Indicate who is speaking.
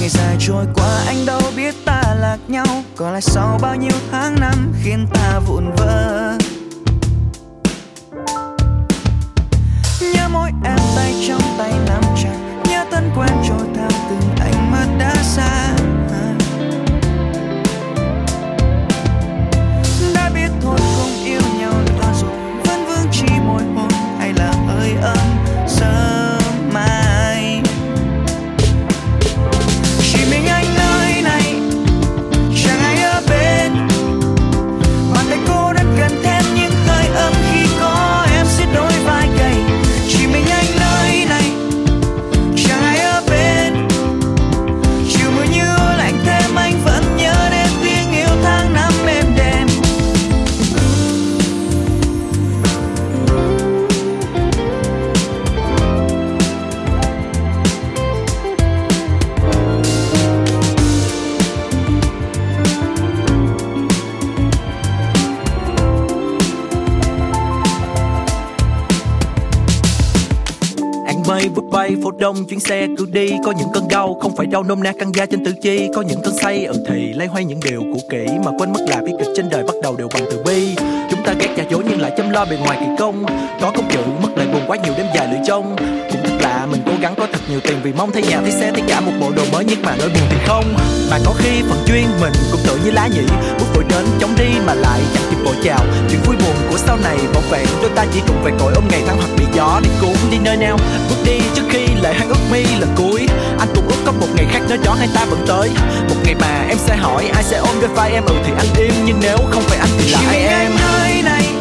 Speaker 1: ngày dài trôi qua anh đâu biết ta lạc nhau, còn lại sau bao nhiêu tháng năm khiến ta vụn vỡ. Nhớ mỗi em tay trong tay nắm chặt, nhớ thân quen trôi theo từng ánh mắt đã xa. Đã biết thôi không yêu nhau nữa rồi, vẫn vương chỉ môi hôn hay là hơi ấm sớm mai. Chỉ mình anh nơi này, chẳng ai ở bên. Bàn tay cô đơn gần thêm những hơi ấm khi có em xiết đôi vai gầy. Chỉ mình anh nơi này, chẳng ai ở bên. Chiều mưa như lạnh thêm anh vẫn nhớ đến tiếng yêu tháng năm êm đềm.
Speaker 2: Mây vút bay phố đông chuyến xe cứ đi, có những cơn đau không phải đau nôm na căng da trên tứ chi, có những cơn say thì lay hoay những điều cũ kỹ mà quên mất là bi kịch trên đời bắt đầu đều bằng từ bi. Chúng ta ghét giả dối nhưng lại chăm lo bề ngoài kỳ công, có công chữ mất lại buồn quá nhiều đêm dài lưỡi trông. Cũng thật là mình cố gắng có thật nhiều tiền vì mong thấy nhà thấy xe thấy cả một bộ đồ mới, nhưng mà nỗi buồn thì không. Mà có khi phần duyên mình cũng tự như lá nhĩ, bước vội đến chống đi mà lại chẳng kịp vội chào. Chuyện vui buồn của sau này vỏn vẹn, đôi ta chỉ cùng về cội ôm ngày tháng hoặc bị gió đi cuốn đi nơi nào. Bước đi trước khi lệ hắn ước mi lần cuối, anh cũng ước có một ngày khác nơi đó hai ta vẫn tới. Một ngày mà em sẽ hỏi ai sẽ ôm đôi vai em, thì anh im, nhưng nếu không phải anh thì là ai em.
Speaker 1: Nơi này